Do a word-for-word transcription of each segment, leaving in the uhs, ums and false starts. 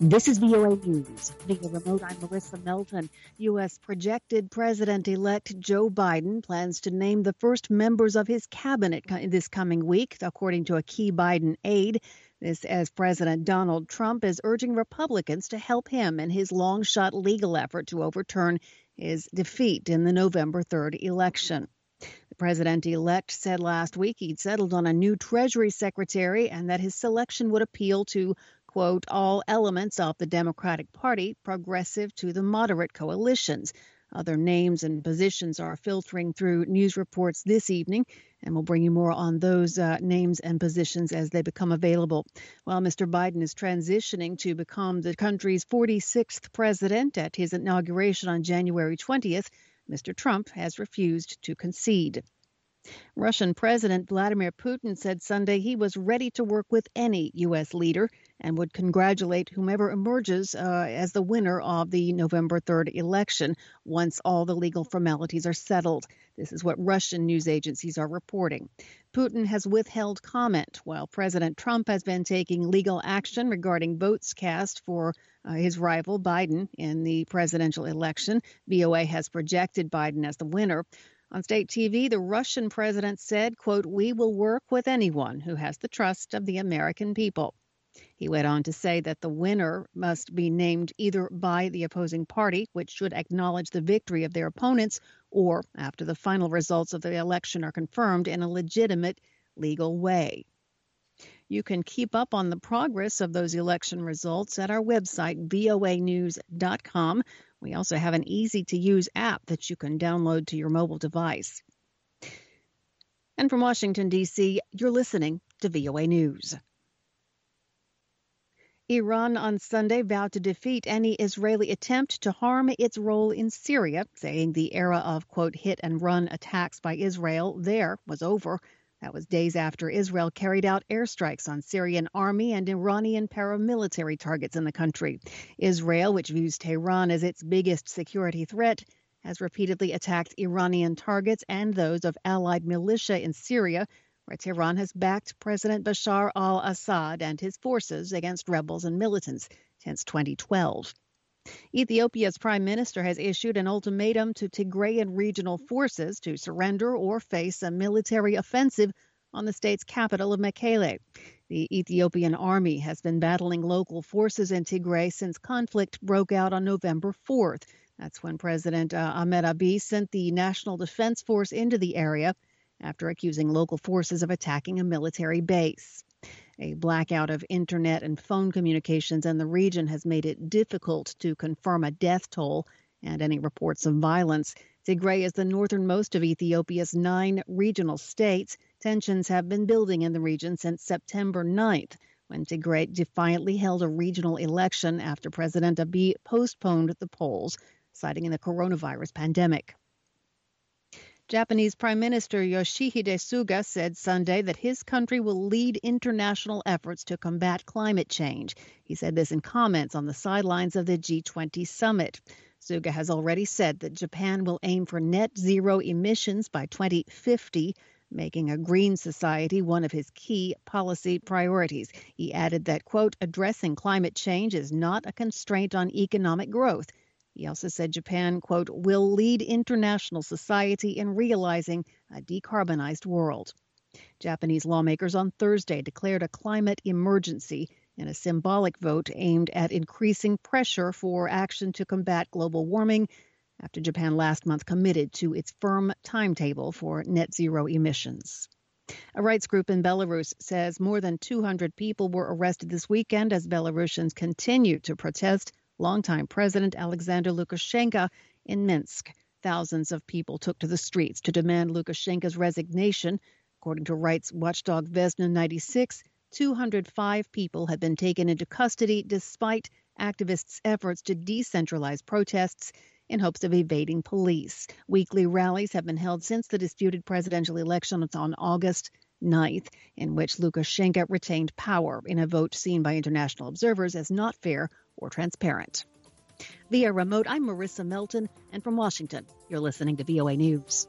This is V O A News. Via remote, I'm Marissa Melton. U S projected President-elect Joe Biden plans to name the first members of his cabinet this coming week, according to a key Biden aide. This as President Donald Trump is urging Republicans to help him in his long-shot legal effort to overturn his defeat in the November third election. The president-elect said last week he'd settled on a new Treasury Secretary and that his selection would appeal to, quote, all elements of the Democratic Party, progressive to the moderate coalitions. Other names and positions are filtering through news reports this evening, and we'll bring you more on those uh, names and positions as they become available. While Mister Biden is transitioning to become the country's forty-sixth president at his inauguration on January twentieth, Mister Trump has refused to concede. Russian President Vladimir Putin said Sunday he was ready to work with any U S leader and would congratulate whomever emerges uh, as the winner of the November third election once all the legal formalities are settled. This is what Russian news agencies are reporting. Putin has withheld comment while President Trump has been taking legal action regarding votes cast for uh, his rival Biden in the presidential election. V O A has projected Biden as the winner. On state T V, the Russian president said, quote, we will work with anyone who has the trust of the American people. He went on to say that the winner must be named either by the opposing party, which should acknowledge the victory of their opponents, or after the final results of the election are confirmed in a legitimate legal way. You can keep up on the progress of those election results at our website, V O A news dot com. We also have an easy-to-use app that you can download to your mobile device. And from Washington, D C, you're listening to V O A News. Iran on Sunday vowed to defeat any Israeli attempt to harm its role in Syria, saying the era of, quote, hit-and-run attacks by Israel there was over. That was days after Israel carried out airstrikes on Syrian army and Iranian paramilitary targets in the country. Israel, which views Tehran as its biggest security threat, has repeatedly attacked Iranian targets and those of allied militia in Syria, where Tehran has backed President Bashar al-Assad and his forces against rebels and militants since twenty twelve. Ethiopia's prime minister has issued an ultimatum to Tigrayan regional forces to surrender or face a military offensive on the state's capital of Mekele. The Ethiopian army has been battling local forces in Tigray since conflict broke out on November fourth. That's when President uh, Ahmed Abiy sent the National Defense Force into the area after accusing local forces of attacking a military base. A blackout of internet and phone communications in the region has made it difficult to confirm a death toll and any reports of violence. Tigray is the northernmost of Ethiopia's nine regional states. Tensions have been building in the region since September ninth, when Tigray defiantly held a regional election after President Abiy postponed the polls, citing the coronavirus pandemic. Japanese Prime Minister Yoshihide Suga said Sunday that his country will lead international efforts to combat climate change. He said this in comments on the sidelines of the G twenty summit. Suga has already said that Japan will aim for net zero emissions by twenty fifty, making a green society one of his key policy priorities. He added that, quote, addressing climate change is not a constraint on economic growth. He also said Japan, quote, will lead international society in realizing a decarbonized world. Japanese lawmakers on Thursday declared a climate emergency in a symbolic vote aimed at increasing pressure for action to combat global warming after Japan last month committed to its firm timetable for net zero emissions. A rights group in Belarus says more than two hundred people were arrested this weekend as Belarusians continue to protest longtime President Alexander Lukashenko in Minsk. Thousands of people took to the streets to demand Lukashenko's resignation. According to rights watchdog Vesna ninety-six, two hundred five people had been taken into custody despite activists' efforts to decentralize protests in hopes of evading police. Weekly rallies have been held since the disputed presidential election on August ninth, in which Lukashenko retained power in a vote seen by international observers as not fair or transparent. Via remote, I'm Marissa Melton, and from Washington, you're listening to V O A News.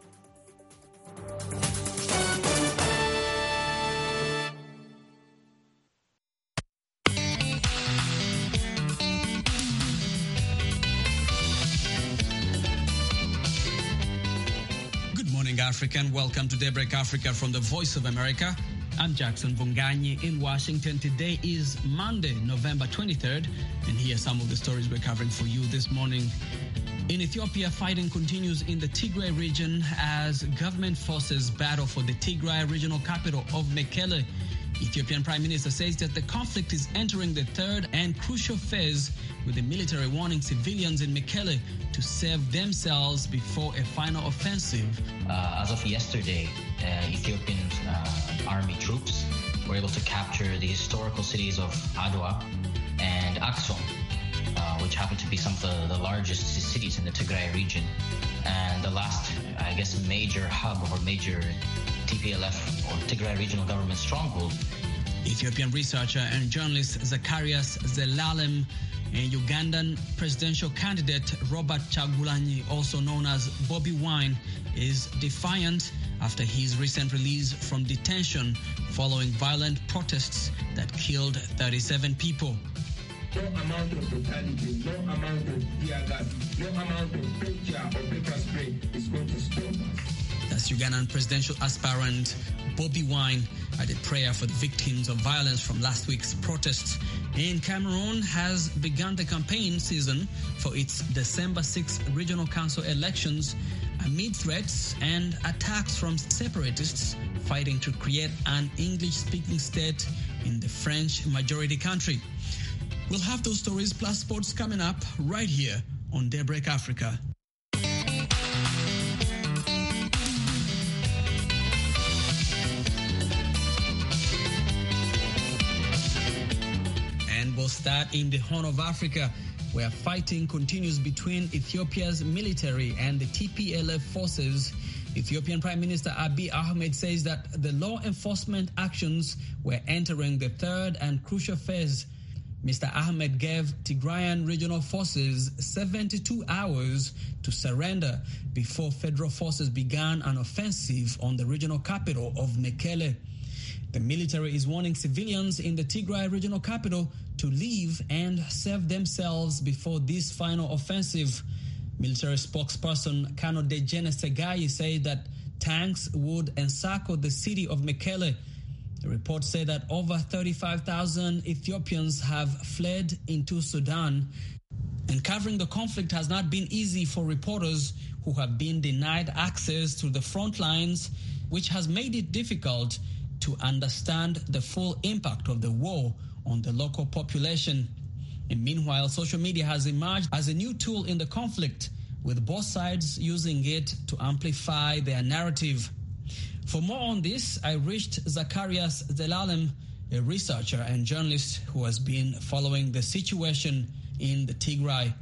Africa, and welcome to Daybreak Africa from the Voice of America. I'm Jackson Vunganyi in Washington. Today is Monday, November twenty-third, and here are some of the stories we're covering for you this morning. In Ethiopia, fighting continues in the Tigray region as government forces battle for the Tigray regional capital of Mekelle. Ethiopian Prime Minister says that the conflict is entering the third and crucial phase, with the military warning civilians in Mekelle to save themselves before a final offensive. Uh, as of yesterday, uh, Ethiopian uh, army troops were able to capture the historical cities of Adwa and Aksum, uh, which happen to be some of the, the largest cities in the Tigray region. And the last, I guess, major hub or major T P L F or Tigray Regional Government stronghold. Ethiopian researcher and journalist Zacharias Zelalem and Ugandan presidential candidate Robert Chagulanyi, also known as Bobby Wine, is defiant after his recent release from detention following violent protests that killed thirty-seven people. No amount of brutality, no amount of tear gas, no amount of picture or pepper spray is going to stop us. That's Ugandan presidential aspirant Bobby Wine at a prayer for the victims of violence from last week's protests. And Cameroon has begun the campaign season for its December sixth regional council elections amid threats and attacks from separatists fighting to create an English-speaking state in the French-majority country. We'll have those stories plus sports coming up right here on Daybreak Africa. We'll start in the Horn of Africa, where fighting continues between Ethiopia's military and the T P L F forces. Ethiopian Prime Minister Abiy Ahmed says that the law enforcement actions were entering the third and crucial phase. Mister Ahmed gave Tigrayan regional forces seventy-two hours to surrender before federal forces began an offensive on the regional capital of Mekelle. The military is warning civilians in the Tigray regional capital to leave and save themselves before this final offensive. Military spokesperson Kano Dejene Segayi said that tanks would encircle the city of Mekelle. The report said that over thirty-five thousand Ethiopians have fled into Sudan. And covering the conflict has not been easy for reporters who have been denied access to the front lines, which has made it difficult to understand the full impact of the war on the local population. And meanwhile, social media has emerged as a new tool in the conflict, with both sides using it to amplify their narrative. For more on this, I reached Zacharias Zelalem, a researcher and journalist who has been following the situation in the Tigray.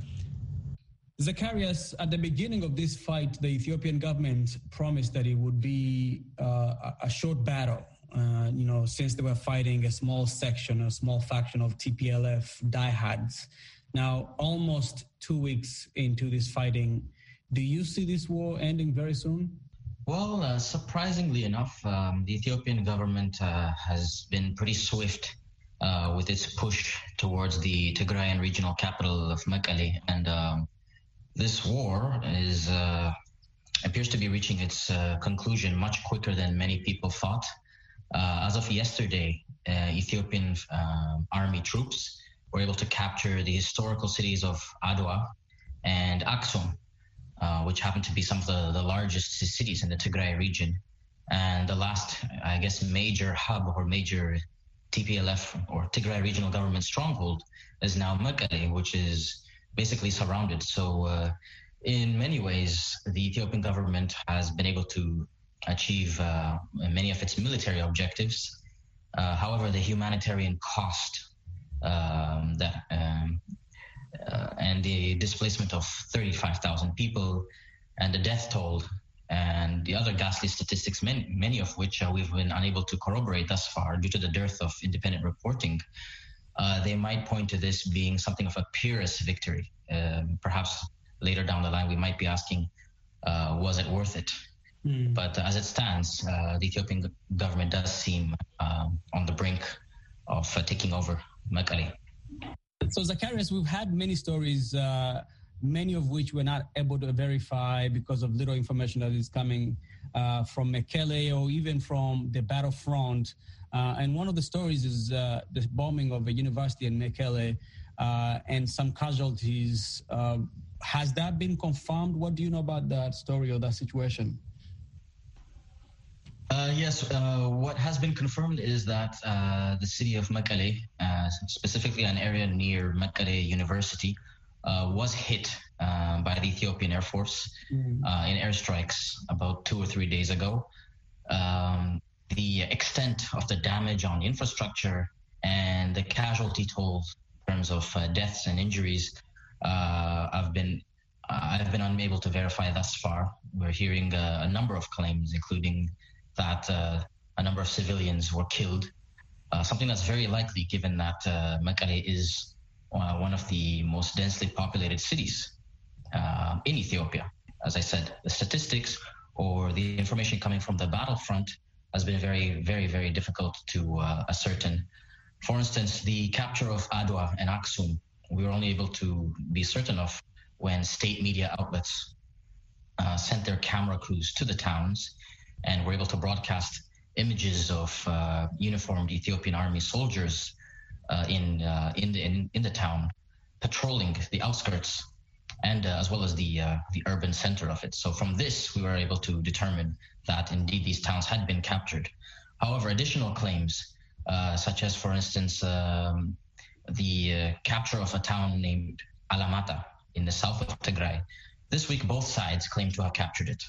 Zacharias, at the beginning of this fight, the Ethiopian government promised that it would be uh, a short battle. Uh, you know, since they were fighting a small section, a small faction of T P L F diehards. Now, almost two weeks into this fighting, do you see this war ending very soon? Well, uh, surprisingly enough, um, the Ethiopian government uh, has been pretty swift uh, with its push towards the Tigrayan regional capital of Mekelle. And um, this war is uh, appears to be reaching its uh, conclusion much quicker than many people thought. Uh, as of yesterday, uh, Ethiopian uh, army troops were able to capture the historical cities of Adwa and Aksum, uh, which happen to be some of the, the largest cities in the Tigray region. And the last, I guess, major hub or major T P L F or Tigray Regional Government stronghold is now Mekelle, which is basically surrounded. So uh, in many ways, the Ethiopian government has been able to achieve uh, many of its military objectives. Uh, however, the humanitarian cost um, that um, uh, and the displacement of thirty-five thousand people and the death toll and the other ghastly statistics, many, many of which uh, we've been unable to corroborate thus far due to the dearth of independent reporting, uh, they might point to this being something of a Pyrrhus victory. Uh, perhaps later down the line, we might be asking, uh, was it worth it? Mm. But uh, as it stands, uh, the Ethiopian government does seem um, on the brink of uh, taking over Mekelle. So, Zacharias, we've had many stories, uh, many of which we're not able to verify because of little information that is coming uh, from Mekelle or even from the battlefront. Uh, and one of the stories is uh, the bombing of a university in Mekelle uh, and some casualties. Uh, has that been confirmed? What do you know about that story or that situation? Uh, yes, uh, what has been confirmed is that uh, the city of Mekelle, uh, specifically an area near Mekelle University, uh, was hit uh, by the Ethiopian Air Force mm. uh, in airstrikes about two or three days ago. Um, the extent of the damage on the infrastructure and the casualty tolls in terms of uh, deaths and injuries, uh, I've been uh, I've been unable to verify thus far. We're hearing uh, a number of claims, including that uh, a number of civilians were killed, uh, something that's very likely given that uh, Mekelle is uh, one of the most densely populated cities uh, in Ethiopia. As I said, the statistics or the information coming from the battlefront has been very, very, very difficult to uh, ascertain. For instance, the capture of Adwa and Aksum, we were only able to be certain of when state media outlets uh, sent their camera crews to the towns and were able to broadcast images of uh, uniformed Ethiopian army soldiers uh, in, uh, in, the, in in the town, patrolling the outskirts, and uh, as well as the uh, the urban center of it. So from this, we were able to determine that indeed these towns had been captured. However, additional claims, uh, such as, for instance, um, the uh, capture of a town named Alamata in the south of Tigray, this week both sides claim to have captured it.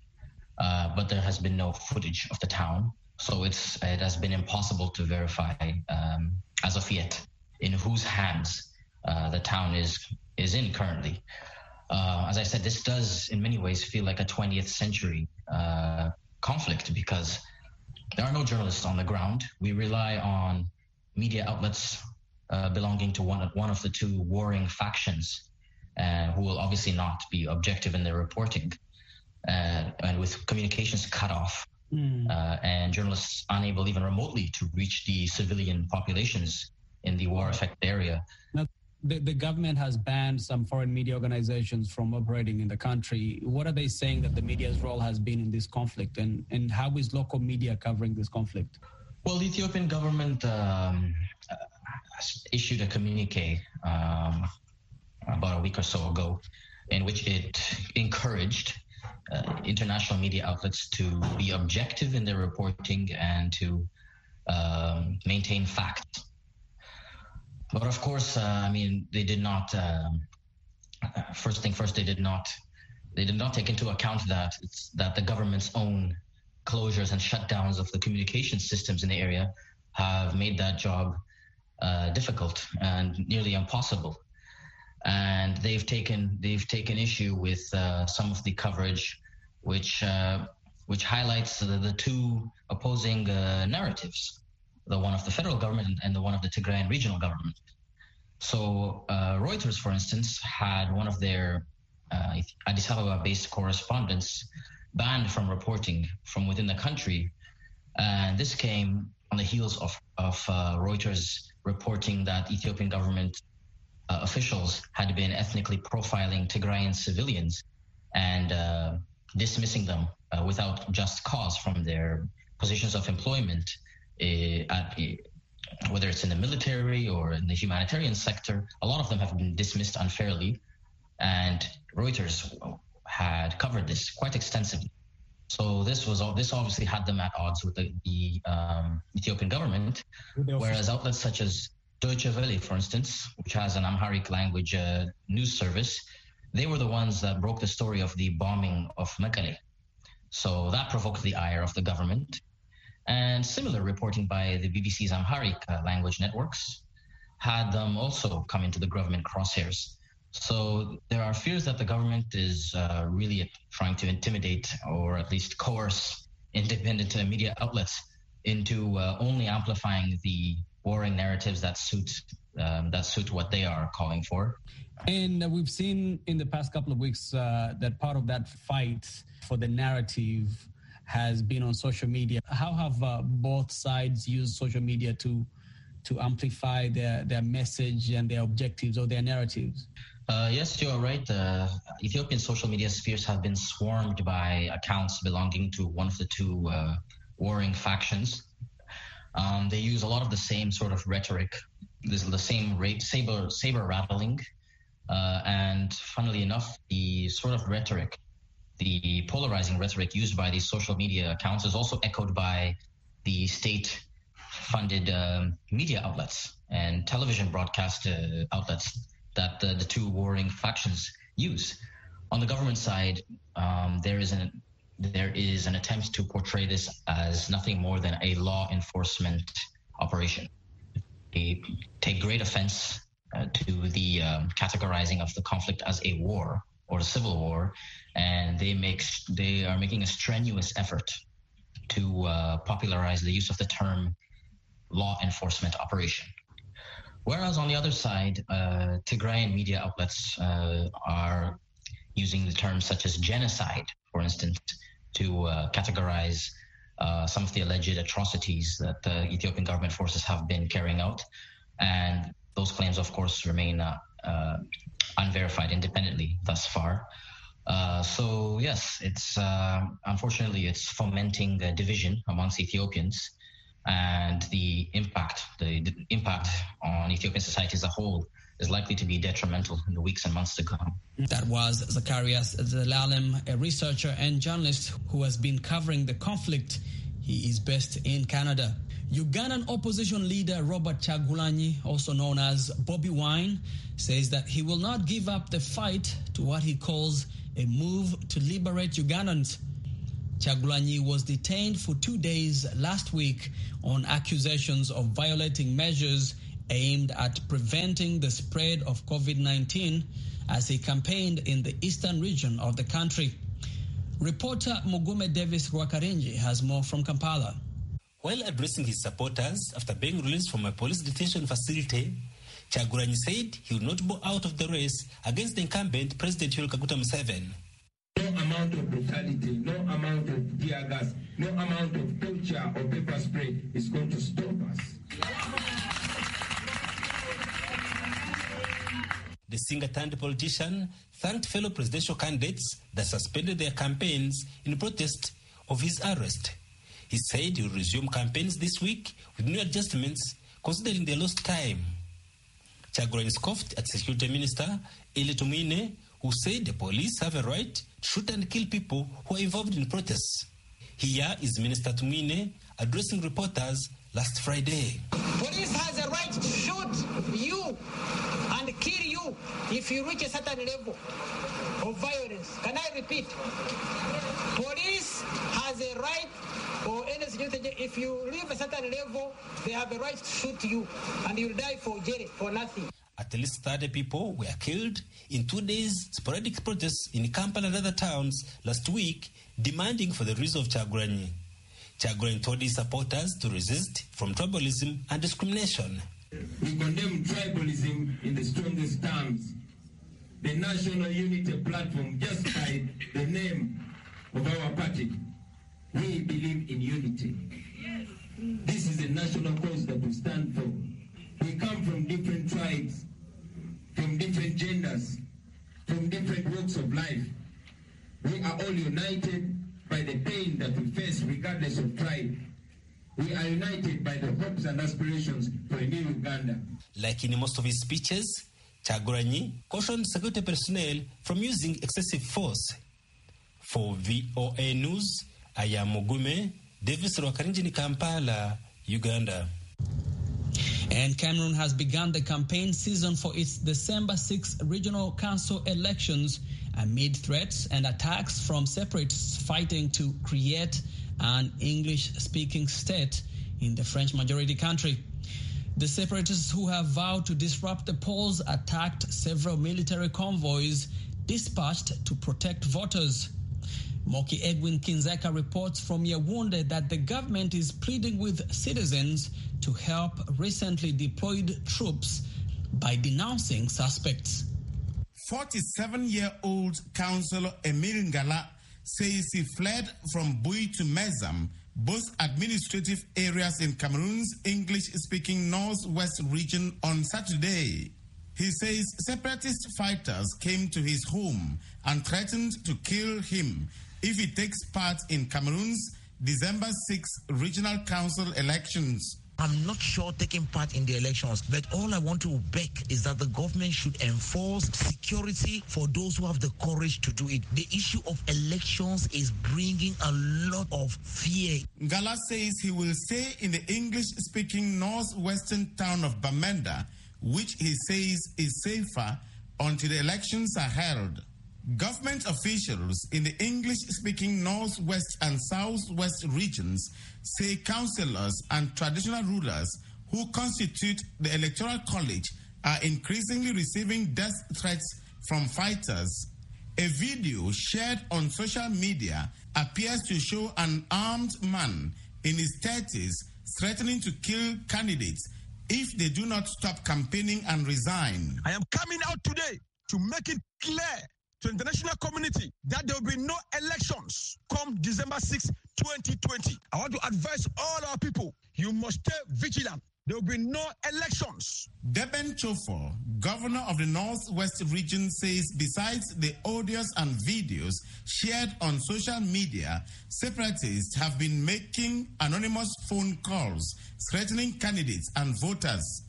Uh, but there has been no footage of the town, so it's it has been impossible to verify um, as of yet in whose hands uh, the town is is in currently. Uh, as I said, this does in many ways feel like a twentieth century uh, conflict because there are no journalists on the ground. We rely on media outlets uh, belonging to one one of the two warring factions, uh, who will obviously not be objective in their reporting. Uh, and with communications cut off mm. uh, and journalists unable even remotely to reach the civilian populations in the war-affected area. Now, the, the government has banned some foreign media organizations from operating in the country. What are they saying that the media's role has been in this conflict, and, and how is local media covering this conflict? Well, the Ethiopian government um, issued a communique um, about a week or so ago in which it encouraged Uh, international media outlets to be objective in their reporting and to um, maintain facts. But of course, uh, I mean, they did not. Um, first thing first, they did not. They did not take into account that it's, that the government's own closures and shutdowns of the communication systems in the area have made that job uh, difficult and nearly impossible. And they've taken they've taken issue with uh, some of the coverage, which uh, which highlights the, the two opposing uh, narratives, the one of the federal government and the one of the Tigrayan regional government. So uh, Reuters, for instance, had one of their uh, Addis Ababa-based correspondents banned from reporting from within the country, and this came on the heels of of uh, Reuters reporting that Ethiopian government Uh, officials had been ethnically profiling Tigrayan civilians and uh, dismissing them uh, without just cause from their positions of employment, uh, at, uh, whether it's in the military or in the humanitarian sector. A lot of them have been dismissed unfairly, and Reuters had covered this quite extensively. So this was this obviously had them at odds with the, the um, Ethiopian government, whereas outlets such as Deutsche Welle, for instance, which has an Amharic language uh, news service, they were the ones that broke the story of the bombing of Mekelle. So that provoked the ire of the government. And similar reporting by the B B C's Amharic uh, language networks had them also come into the government crosshairs. So there are fears that the government is uh, really trying to intimidate or at least coerce independent uh, media outlets into uh, only amplifying the warring narratives that suit um, that suit what they are calling for. And uh, we've seen in the past couple of weeks uh, that part of that fight for the narrative has been on social media. How have uh, both sides used social media to to amplify their, their message and their objectives or their narratives? Uh, yes, you are right. Uh, Ethiopian social media spheres have been swarmed by accounts belonging to one of the two uh, warring factions. Um, they use a lot of the same sort of rhetoric. This is the same ra- saber saber rattling, uh, and funnily enough, the sort of rhetoric, the polarizing rhetoric used by these social media accounts is also echoed by the state-funded uh, media outlets and television broadcast uh, outlets that the, the two warring factions use. On the government side, um, there is an there is an attempt to portray this as nothing more than a law enforcement operation. They take great offense uh, to the um, categorizing of the conflict as a war or a civil war, and they make they are making a strenuous effort to uh, popularize the use of the term law enforcement operation. Whereas on the other side, uh, Tigrayan media outlets uh, are using the terms such as genocide, for instance, to uh, categorize uh, some of the alleged atrocities that the Ethiopian government forces have been carrying out. And those claims, of course, remain uh, uh, unverified independently thus far. Uh, so, yes, it's uh, unfortunately, it's fomenting the division amongst Ethiopians. And the impact, the, the impact on Ethiopian society as a whole is likely to be detrimental in the weeks and months to come. That was Zacharias Zelalem, a researcher and journalist who has been covering the conflict. He is based in Canada. Ugandan opposition leader Robert Kyagulanyi, also known as Bobi Wine, says that he will not give up the fight to what he calls a move to liberate Ugandans. Kyagulanyi was detained for two days last week on accusations of violating measures aimed at preventing the spread of COVID nineteen as he campaigned in the eastern region of the country. Reporter Mugume Davis Rwakarenji has more from Kampala. While addressing his supporters after being released from a police detention facility, Kyagulanyi said he would not bow out of the race against the incumbent President Yoweri Kaguta Museveni. No amount of brutality, no amount of tear gas, no amount of torture or pepper spray is going to stop us. The singer-turned politician thanked fellow presidential candidates that suspended their campaigns in protest of his arrest. He said he will resume campaigns this week with new adjustments considering the lost time. Kyagulanyi scoffed at Security Minister Eli Tumwine, who said the police have a right to shoot and kill people who are involved in protests. Here is Minister Tumwine addressing reporters last Friday. Police has a right to shoot you and kill you if you reach a certain level of violence. Can I repeat? Police has a right, or any security, if you reach a certain level, they have a right to shoot you and you'll die for jail for nothing. At least thirty people were killed in two days sporadic protests in Kampala and other towns last week, demanding for the release of Kyagulanyi. Kyagulanyi told his supporters to resist from tribalism and discrimination. We condemn tribalism in the strongest terms. The National Unity Platform, just by the name of our party, we believe in unity. This is a national cause that we stand for. We come from different tribes, from different genders, from different walks of life. We are all united by the pain that we face regardless of tribe. We are united by the hopes and aspirations for a new Uganda. Like in most of his speeches, Kyagulanyi cautioned security personnel from using excessive force. For V O A News, I am Mugume Davis Rwakarenji in Kampala, Uganda. And Cameroon has begun the campaign season for its December sixth regional council elections amid threats and attacks from separatists fighting to create an English-speaking state in the French-majority country. The separatists who have vowed to disrupt the polls attacked several military convoys dispatched to protect voters. Moki Edwin Kinzeka reports from Yaoundé that the government is pleading with citizens to help recently deployed troops by denouncing suspects. forty-seven-year-old Councillor Emile Ngala says he fled from Bui to Mezam, both administrative areas in Cameroon's English-speaking northwest region, on Saturday. He says separatist fighters came to his home and threatened to kill him if he takes part in Cameroon's December sixth regional council elections. I'm not sure taking part in the elections, but all I want to beg is that the government should enforce security for those who have the courage to do it. The issue of elections is bringing a lot of fear. Ngala says he will stay in the English-speaking northwestern town of Bamenda, which he says is safer until the elections are held. Government officials in the English-speaking northwest and southwest regions say councillors and traditional rulers who constitute the Electoral College are increasingly receiving death threats from fighters. A video shared on social media appears to show an armed man in his thirties threatening to kill candidates if they do not stop campaigning and resign. I am coming out today to make it clear to the international community that there will be no elections come December sixth, twenty twenty. I want to advise all our people, you must stay vigilant. There will be no elections. Deben Chofo, governor of the Northwest region, says besides the audios and videos shared on social media, separatists have been making anonymous phone calls threatening candidates and voters.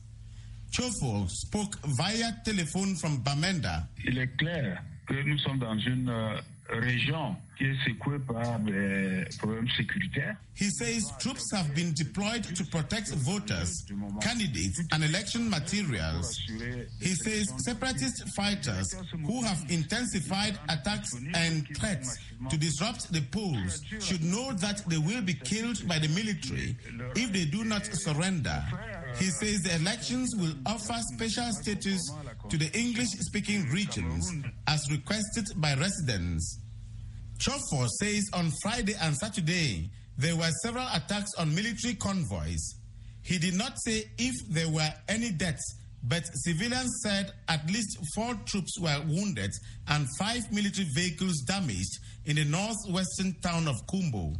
Chofo spoke via telephone from Bamenda. Il est clair que nous sommes dans une euh, région qui est secouée par des problèmes sécuritaires. He says troops have been deployed to protect voters, candidates, and election materials. He says separatist fighters who have intensified attacks and threats to disrupt the polls should know that they will be killed by the military if they do not surrender. He says the elections will offer special status to the English-speaking regions as requested by residents. Chofo says on Friday and Saturday there were several attacks on military convoys. He did not say if there were any deaths, but civilians said at least four troops were wounded and five military vehicles damaged in the northwestern town of Kumbo.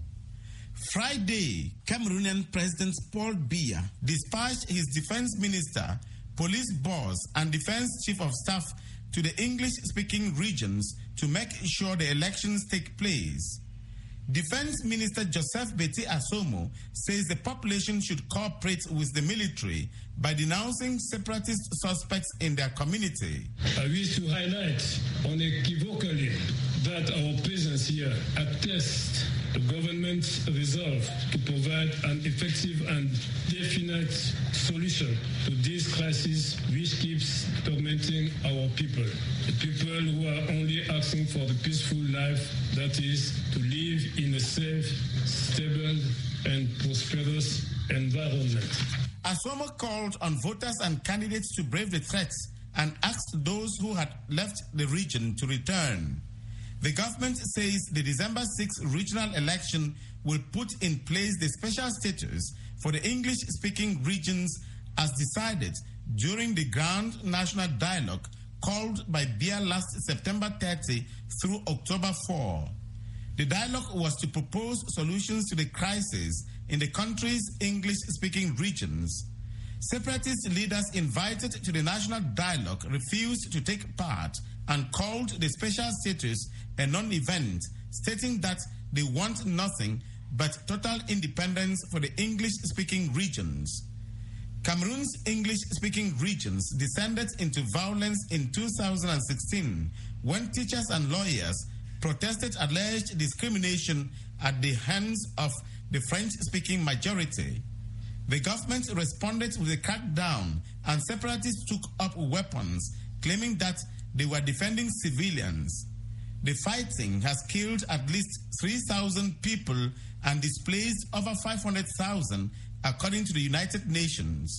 Friday, Cameroonian President Paul Biya dispatched his defense minister, police boss, and defense chief of staff to the English-speaking regions to make sure the elections take place. Defense Minister Joseph Betty Asomo says the population should cooperate with the military by denouncing separatist suspects in their community. I wish to highlight unequivocally that our presence here attests the government's resolve to provide an effective and definite solution to this crisis which keeps tormenting our people. The people who are only asking for the peaceful life, that is, to live in a safe, stable, and prosperous environment. Asomo called on voters and candidates to brave the threats and asked those who had left the region to return. The government says the December sixth regional election will put in place the special status for the English-speaking regions as decided during the Grand National Dialogue called by Biya last September thirtieth through October fourth. The dialogue was to propose solutions to the crisis in the country's English-speaking regions. Separatist leaders invited to the national dialogue refused to take part and called the special status a non-event, stating that they want nothing but total independence for the English-speaking regions. Cameroon's English-speaking regions descended into violence in two thousand sixteen when teachers and lawyers protested alleged discrimination at the hands of the French-speaking majority. The government responded with a crackdown and separatists took up weapons, claiming that they were defending civilians. The fighting has killed at least three thousand people and displaced over five hundred thousand, according to the United Nations.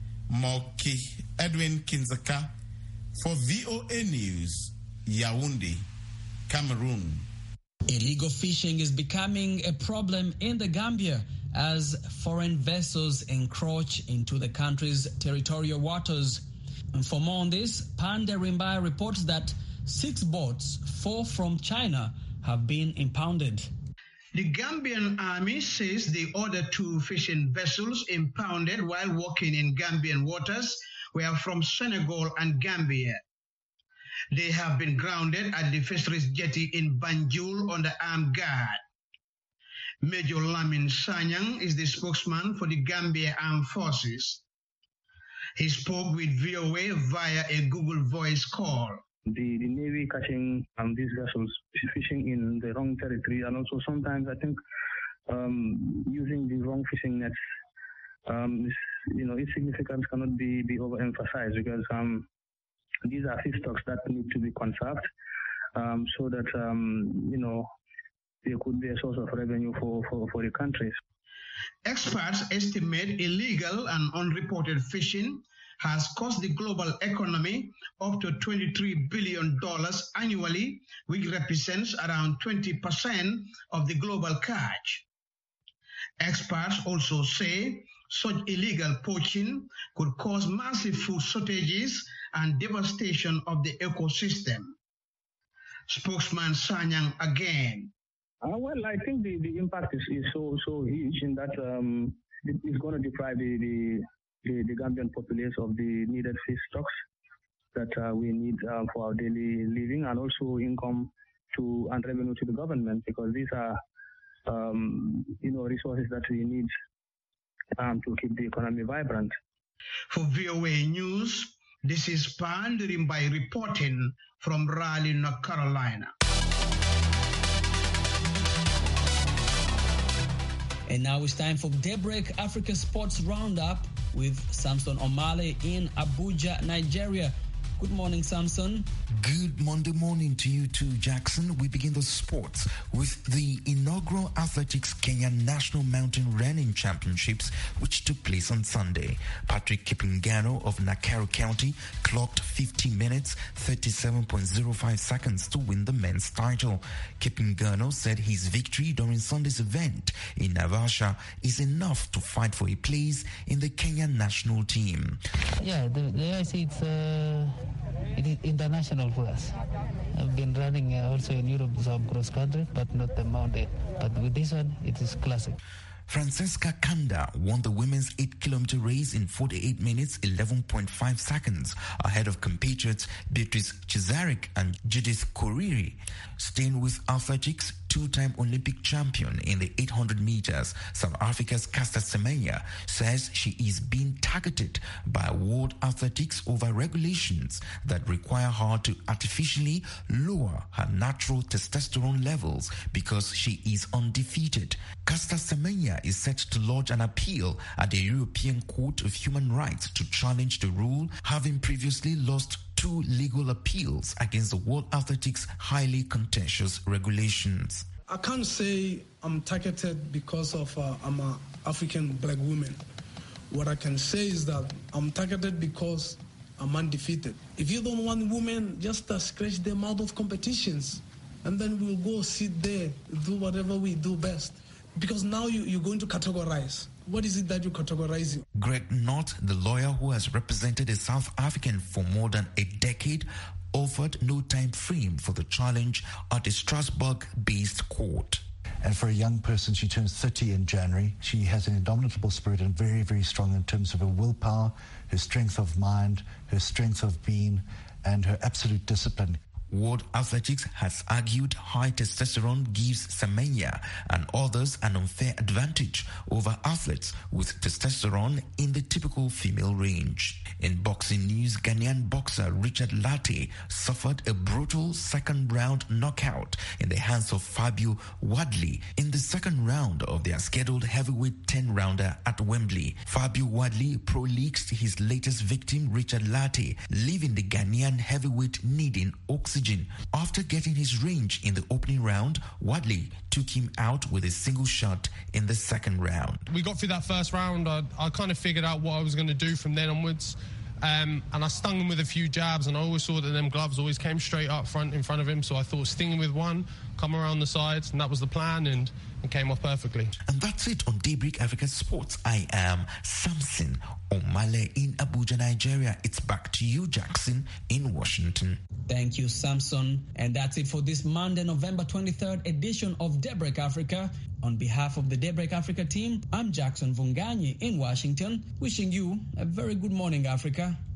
Moki Edwin Kinzaka for V O A News, Yaoundé, Cameroon. Illegal fishing is becoming a problem in the Gambia as foreign vessels encroach into the country's territorial waters. And for more on this, Pande Rimbai reports that six boats, four from China, have been impounded. The Gambian army says they ordered two fishing vessels impounded while working in Gambian waters were from Senegal and Gambia. They have been grounded at the Fisheries Jetty in Banjul under armed guard. Major Lamin Sanyang is the spokesman for the Gambia Armed Forces. He spoke with V O A via a Google Voice call. The, the Navy catching um, these vessels fishing in the wrong territory, and also sometimes I think um, using the wrong fishing nets, um, is, you know, its significance cannot be, be overemphasized, because um, these are fish stocks that need to be conserved um, so that, um, you know, there could be a source of revenue for, for, for the countries. Experts estimate illegal and unreported fishing has cost the global economy up to twenty-three billion dollars annually, which represents around twenty percent of the global catch. Experts also say such illegal poaching could cause massive food shortages and devastation of the ecosystem. Spokesman Sanyang again. Uh, well, I think the, the impact is, is so so huge in that um, it, it's going to deprive the, the, the, the Gambian populace of the needed fish stocks that uh, we need uh, for our daily living, and also income to and revenue to the government, because these are um, you know resources that we need um, to keep the economy vibrant. For V O A News, this is Pandering by reporting from Raleigh, North Carolina. And now it's time for Daybreak Africa Sports Roundup with Samson Omale in Abuja, Nigeria. Good morning, Samson. Good Monday morning to you too, Jackson. We begin the sports with the inaugural Athletics Kenya National Mountain Running Championships, which took place on Sunday. Patrick Kipingano of Nakuru County clocked fifty minutes, thirty-seven point zero five seconds to win the men's title. Kipingano said his victory during Sunday's event in Naivasha is enough to fight for a place in the Kenya national team. Yeah, the, the I say it's uh, it is international for us. I've been running uh, also in Europe, some cross country, but not the mountain. But with this one, it is classic. Francesca Kanda won the women's eight kilometer race in forty-eight minutes, eleven point five seconds, ahead of compatriots Beatrice Cesarek and Judith Koriri. Staying with athletics, two-time Olympic champion in the eight hundred meters, South Africa's Caster Semenya says she is being targeted by World Athletics over regulations that require her to artificially lower her natural testosterone levels because she is undefeated. Caster Semenya is set to lodge an appeal at the European Court of Human Rights to challenge the rule, having previously lost two legal appeals against the World Athletics' highly contentious regulations. I can't say I'm targeted because of uh, I'm an African black woman. What I can say is that I'm targeted because I'm undefeated. If you don't want women, just uh, scratch them out of competitions, and then we'll go sit there, do whatever we do best. Because now you, you're going to categorize. What is it that you're categorizing? Greg Knott, the lawyer who has represented a South African for more than a decade, offered no time frame for the challenge at a Strasbourg-based court. And for a young person, she turns thirty in January. She has an indomitable spirit and very, very strong in terms of her willpower, her strength of mind, her strength of being, and her absolute discipline. World Athletics has argued high testosterone gives Semenya and others an unfair advantage over athletes with testosterone in the typical female range. In boxing news, Ghanaian boxer Richard Latte suffered a brutal second-round knockout in the hands of Fabio Wadley in the second round of their scheduled heavyweight ten-rounder at Wembley. Fabio Wadley prolixed his latest victim, Richard Latte, leaving the Ghanaian heavyweight needing oxygen. After getting his range in the opening round, Wadley took him out with a single shot in the second round. We got through that first round. I, I kind of figured out what I was going to do from then onwards. Um, and I stung him with a few jabs, and I always saw that them gloves always came straight up front in front of him. So I thought sting him with one, come around the sides, and that was the plan, and it came off perfectly. And that's it on Daybreak Africa Sports. I am Samson Omale in Abuja, Nigeria. It's back to you, Jackson, in Washington. Thank you, Samson. And that's it for this Monday, November twenty-third edition of Daybreak Africa. On behalf of the Daybreak Africa team, I'm Jackson Vunganyi in Washington, wishing you a very good morning, Africa.